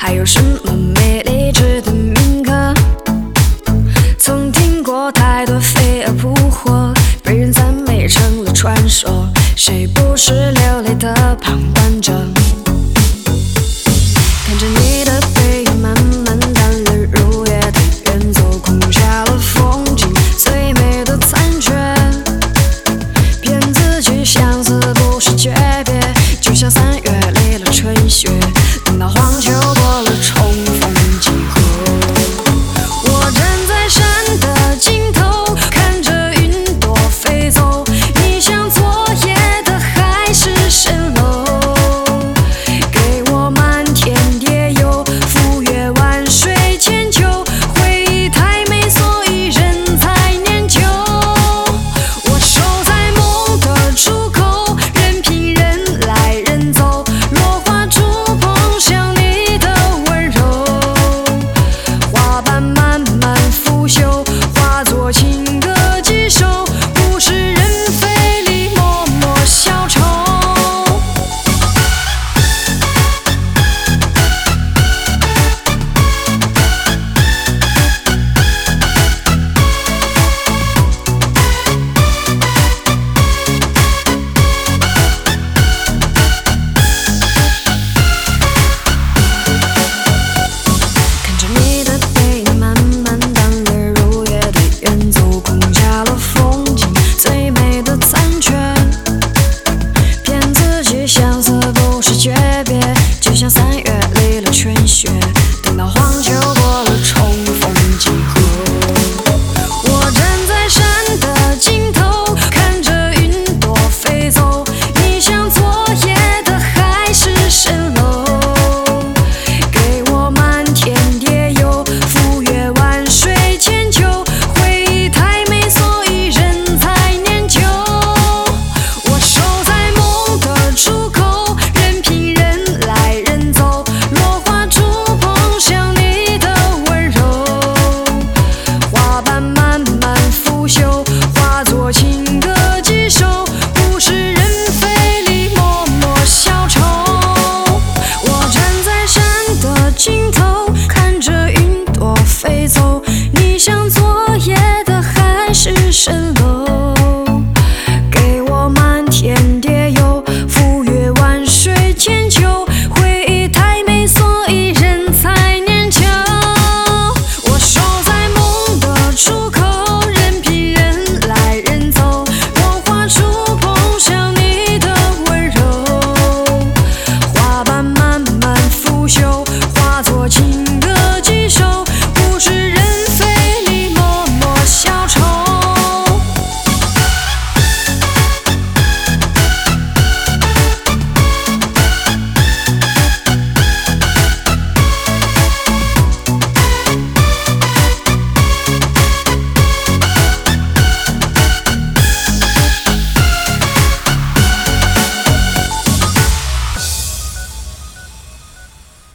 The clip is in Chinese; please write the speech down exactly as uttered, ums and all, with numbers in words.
还有什么美丽值得铭刻？曾听过太多飞蛾扑火，被人赞美成了传说，谁不是流泪的旁观者？看着你的背影慢慢淡了如月的远走，空下了风景最美的残缺，骗自己相思不是诀别，就像三月里了春雪，等到黄秋过了重逢几何。我站在山的尽头，看着云朵飞走，你像昨夜的海市蜃楼，给我漫天蝶游，赴约万水千秋，回忆太美，所以人才念旧。我守在梦的出口，任凭人来人走，落花触碰像你的温柔，花瓣慢慢腐朽，化作情歌几首，物是人非里默默消愁。看着你的背影慢慢淡了如月的远走，空下了风景最美的残缺，骗自己相思不是诀别，就像三月里了春雪。